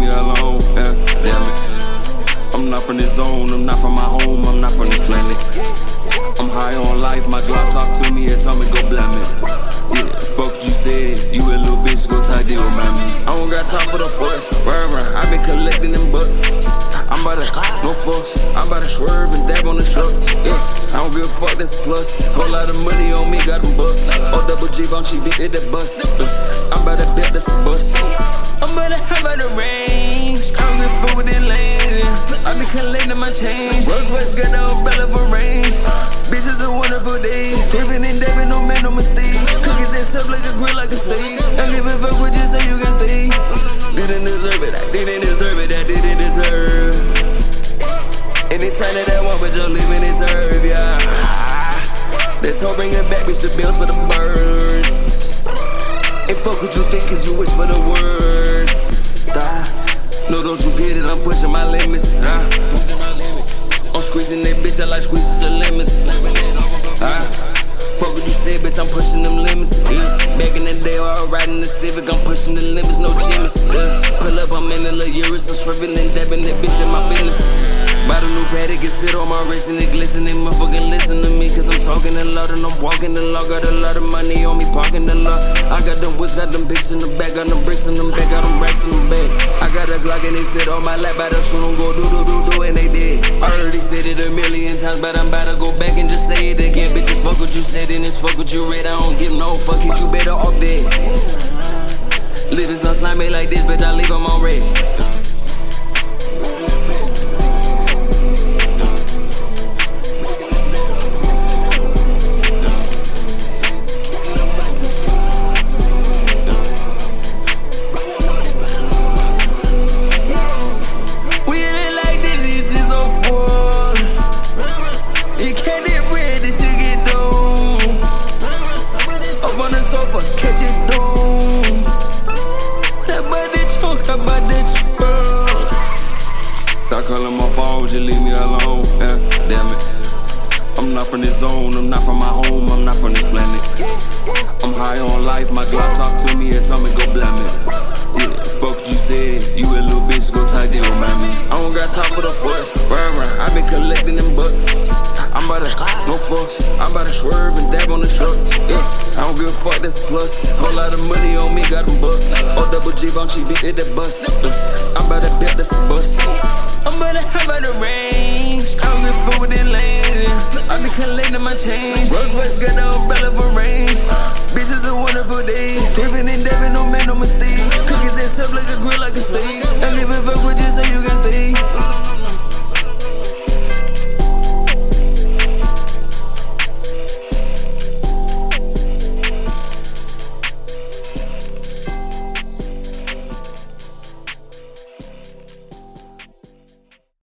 alone, yeah, damn it. I'm not from this zone, I'm not from my home, I'm not from this planet. I'm high on life, my Glock talk to me and tell me go blame it. Yeah, fuck what you said, you a little bitch, go tie deal with me. I don't got time for the force, I been collecting them bucks. I'm about to, no fucks, I'm about to swerve and dab on the trucks. Yeah, I don't give a fuck, that's a plus. Whole lot of money on me, got them bucks. Oh, double G, bounce, she beat it, that bus. I'm about to bet that's a bus. I'm about to have the range. I don't give a fuck with that lane. I been collecting my change. Rose West got the umbrella for rain. Bitch, it's a wonderful day. Living and dabbing, no man, no mistake. Cookies and stuff like a grill, like a steak. I give a fuck what you say, you can stay. Didn't deserve it, I didn't deserve it, I didn't deserve. Anytime that I want, but you're leaving it serve, yeah. Let's hope bring it back, bitch, the bills for the birds. And fuck what you think, cause you wish for the worst. No, don't you get it, I'm pushing my limits, I'm squeezing that bitch, I like squeezing the limits. Fuck what you said, bitch, I'm pushing them limits. Back in the day, I was riding the Civic, I'm pushing the limits, no gimmicks. Pull up, I'm in the Luris, I'm swerving and dabbing that bitch in my business. Bought a new paddock, it sit on my wrist and it glistening. Motherfucking listen to me, cause I'm talking a lot and I'm walking a lot. Got a lot of money on me, parking a lot. I got them whips, got them bigs in the back, got them bricks in them back, got them racks in the back. I got a Glock and they sit on my lap, by the shoot them go do, and they did. I already said it a million times, but I'm about to go back and just say it again. Bitches, fuck what you said and it's fuck what you read. I don't give no fuck if you better off dead. Litters on slime me like this, bitch, I leave them on red. Stop calling my phone, just leave me alone, yeah, damn it. I'm not from this zone, I'm not from my home, I'm not from this planet. I'm high on life, my Glock talk to me and tell me go blame it. Yeah, fuck what you said, you a little bitch, go tie deal with me. I don't got time for the fuss, I been collecting them bucks. I'm about to, no fucks, I'm about to swerve and dab on the trucks. Yeah, I don't give a fuck, that's a plus. Whole lot of money on me, got them bucks. Oh, double G, bounce, she beat it, that bus. I'm about to bet that's a bus. I'm about to have the range. I don't give a fuck with that lane. I been collecting my change. Rose West got the umbrella for rain. Bitch, it's a wonderful day.